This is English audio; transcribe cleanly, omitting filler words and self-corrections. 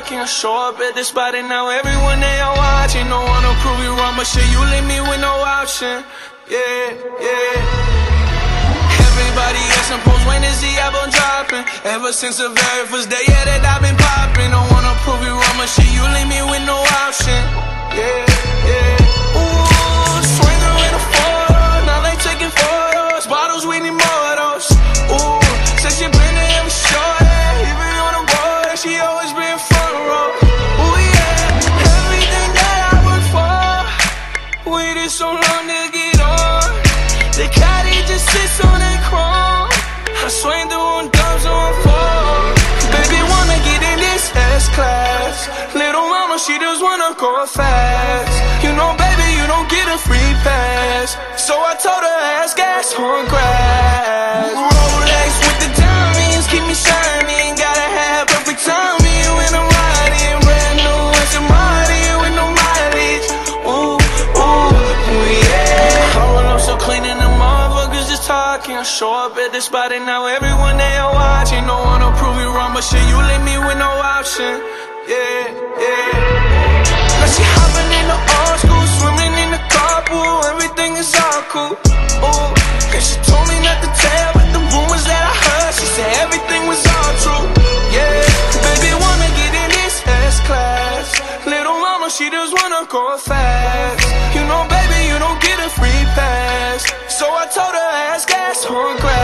talking. I show up at the spot and now everyone they are watching. No one to prove you wrong, but shit, you leave me with no option. Yeah, yeah. Everybody asking post, when is the album dropping? Ever since the very first day, yeah, that I've been popping. Don't wanna prove you wrong, but shit, you leave me with no option. Yeah, yeah. Ooh, swinger in a photo, now they taking photos. Bottles, we need more of those. Ooh, said she been to every show, yeah. Even on the road, she always been front row. Ooh, yeah, everything that I work for, waited so long to get on. The caddy just sits on that chrome. I swing through on dubs on four. Baby wanna get in this S-Class. Little mama, she just wanna go fast. You know, baby, you don't get a free pass. So I told her, ass gas on grass. Rolex with the diamonds, keep me shining. Gotta have perfect timing when I'm riding. Brand new Aston Martin with no mileage. Ooh, ooh, ooh, yeah. I roll up so clean and the motherfuckers just talking. I show up at the spot and now everyone they are watching. No one to prove you wrong, but shit, you leave me with no option. Yeah, yeah. Now she hopping in the old school, swimming in the carpool. Everything is all cool. Ooh, and she told me not to tell, but the rumors that I heard, she said everything was all true. Yeah, baby wanna get in this S-Class. Little mama, she just wanna go fast. You know, baby, you don't get a free pass. So I told her, ass gas on grass.